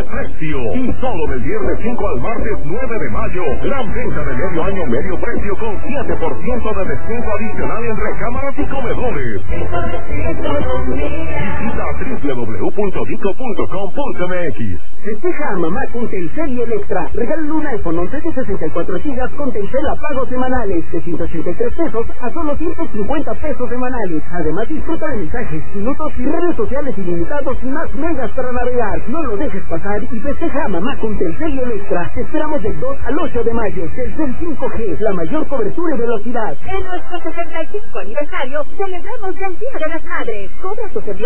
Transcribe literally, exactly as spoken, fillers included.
precio. Y solo del viernes cinco al martes nueve de mayo, gran venta de medio año medio precio con siete por ciento de descuento adicional en recámaras y comedores. Visita doble u doble u doble u punto dico punto com punto m x. Festeja a mamá con Telcel y Electra. Regálale un iPhone once de sesenta y cuatro gigas con Telcel a pagos semanales de ciento ochenta y tres pesos a solo ciento cincuenta pesos semanales. Además disfruta de mensajes, minutos y redes sociales ilimitados y más megas para navegar. No lo dejes pasar y festeja a mamá con Telcel y Electra. Te esperamos del dos al ocho de mayo. Telcel cinco G, la mayor cobertura y velocidad. En nuestro sesenta y cinco aniversario celebramos el Día de las Madres. Cobra tu servicio